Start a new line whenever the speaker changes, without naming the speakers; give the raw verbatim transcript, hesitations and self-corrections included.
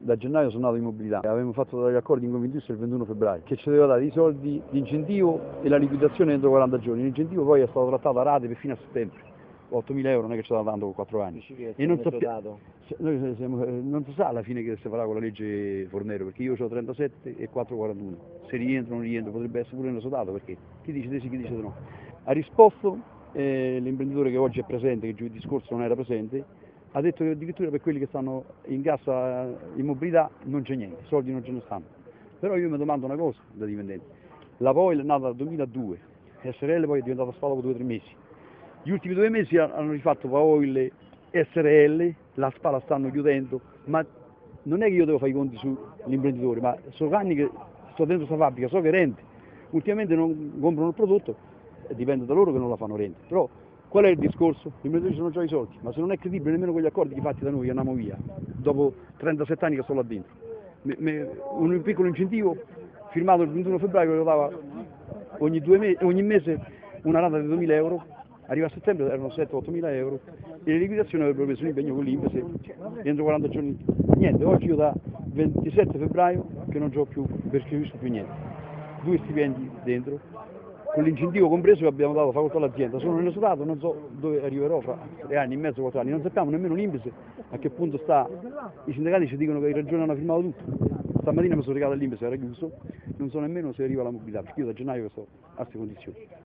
da gennaio sono nato in mobilità, avevamo fatto degli accordi in Confindustria il ventuno febbraio, che ci doveva dare i soldi di incentivo e la liquidazione entro quaranta giorni. L'incentivo poi è stato trattato a rate per fino a settembre, ottomila euro non è che ci sta dando quattro anni.
E non, sappi-
noi siamo, non si sa alla fine che si farà con la legge Fornero, perché io ho trentasette e quattro quarantuno, se rientro o non rientro potrebbe essere pure inesodato, perché chi dice di sì, chi dice di no. Ha risposto eh, l'imprenditore che oggi è presente, che giovedì scorso non era presente, ha detto che addirittura per quelli che stanno in cassa in mobilità non c'è niente, soldi non ce ne stanno. Però io mi domando una cosa da dipendente, la P O I L è nata nel duemiladue, S R L poi è diventata Spalo dopo due o tre mesi, gli ultimi due mesi hanno rifatto P O I L, S R L, la Spala stanno chiudendo, ma non è che io devo fare i conti sull'imprenditore, ma sono anni che sto dentro questa fabbrica, so che rende, ultimamente non comprano il prodotto, dipende da loro che non la fanno rendere. Però qual è il discorso? Gli imprenditori sono già i soldi, ma se non è credibile nemmeno quegli accordi fatti da noi andiamo via, dopo trentasette anni che sto là dentro. Me, me, un piccolo incentivo firmato il ventuno febbraio che lo dava ogni, due mesi, ogni mese una rata di duemila euro, arriva a settembre erano sette otto mila euro e le liquidazioni avrebbero preso un impegno con l'I N P S entro quaranta giorni. Niente, oggi io da ventisette febbraio che non ho più, perché non più niente, due stipendi dentro, con l'incentivo compreso che abbiamo dato facoltà all'azienda, sono inesodato, non so dove arriverò fra tre anni e mezzo, quattro anni, non sappiamo nemmeno l'I N P S a che punto sta, i sindacati ci dicono che i regioni hanno firmato tutto, stamattina mi sono recato all'I N P S, era chiuso, non so nemmeno se arriva la mobilità, perché io da gennaio sto a queste condizioni.